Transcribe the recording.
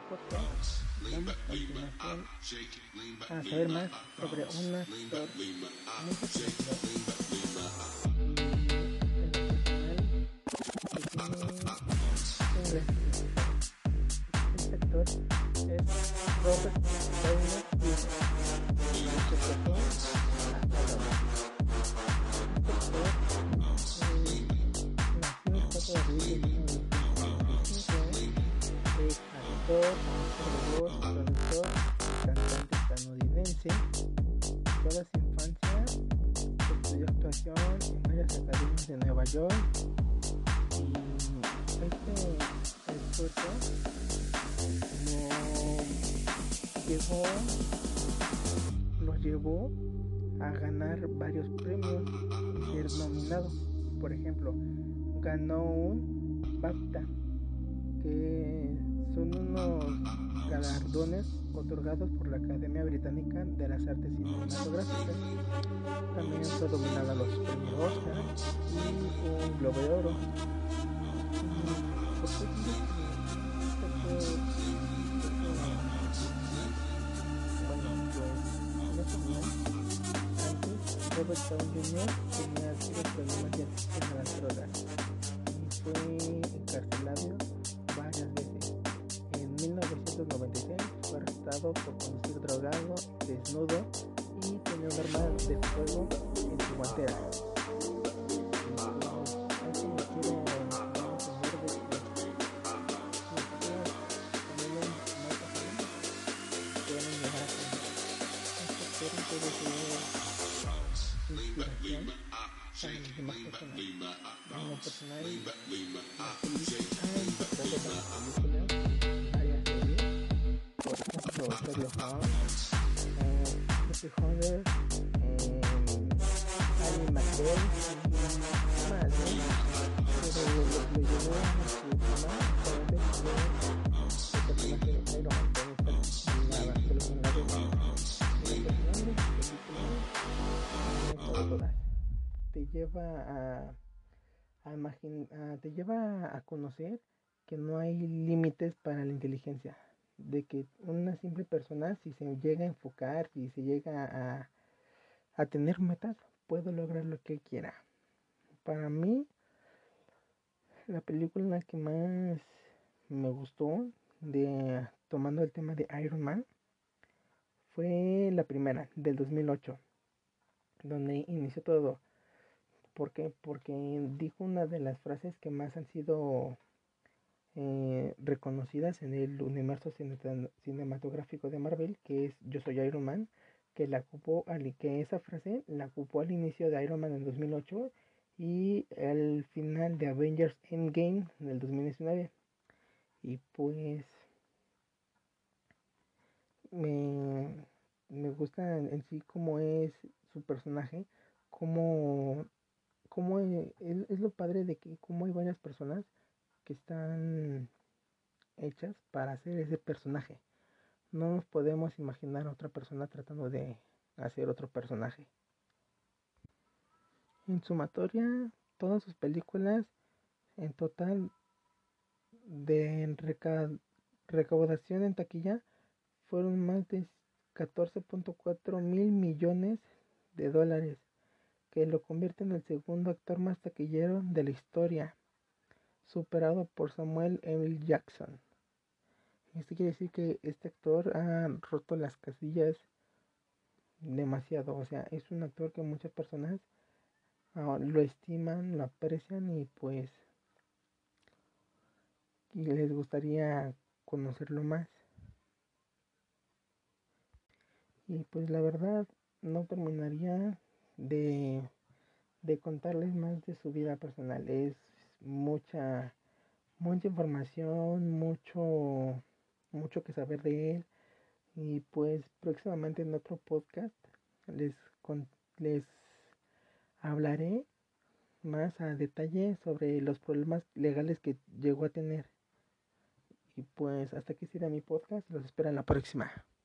podcast damos continuación a saber más sobre un actor muy conocido y en lo personal que tiene un gran este actor es Robert Downey Jr. Interpretó a Stallone. Este actor nació el 4 de abril de 1955. Es actor, escritor, productor y cantante estadounidense. Toda su infancia estudió actuación en varias academias de Nueva York y este esfuerzo lo llevó a ganar varios premios y ser nominado. Por ejemplo, ganó un BAFTA, que son unos galardones otorgados por la Academia Británica de las Artes Cinematográficas. También fue nominado a los premios Oscar y un Globo de Oro. ¿Por qué digo que Robert Downey Jr. tenía serios problemas de adicción a las drogas y fue encarcelado varias veces. En 1996 fue arrestado por conducir drogado, desnudo y tenía un arma de fuego en su guantera. Inspiración para las demás personas. En lo personal, ha interpretado varias películas, varias series, por ejemplo Sherlock Holmes, Happy Hunter, Annie McBeal y más, pero lo llevó a su fama fue el personaje de Iron Man, que es la película te lleva te lleva a conocer que no hay límites para la inteligencia, de que una simple persona, si se llega a enfocar y se llega a tener metas, puede lograr lo que quiera. Para mí, la película que más me gustó, tomando el tema de Iron Man, fue la primera, del 2008, donde inició todo. ¿Por qué? Porque dijo una de las frases que más han sido reconocidas en el universo cinematográfico de Marvel, que es "Yo soy Iron Man", que esa frase la ocupó al inicio de Iron Man en 2008 y al final de Avengers Endgame en el 2019. Y pues me gusta en sí cómo es su personaje, cómo es lo padre de que como hay varias personas que están hechas para hacer ese personaje. No nos podemos imaginar a otra persona tratando de hacer otro personaje. En sumatoria, todas sus películas, en total de recaudación en taquilla, fueron más de 14.4 mil millones de dólares, que lo convierte en el segundo actor más taquillero de la historia, superado por Samuel L. Jackson. Esto quiere decir que este actor ha roto las casillas demasiado. O sea, es un actor que muchas personas lo estiman, lo aprecian y pues les gustaría conocerlo más. Y pues la verdad no terminaría de contarles más de su vida personal. Es mucha información, mucho que saber de él. Y pues próximamente en otro podcast les hablaré más a detalle sobre los problemas legales que llegó a tener. Y pues hasta aquí será mi podcast. Los espero en la próxima.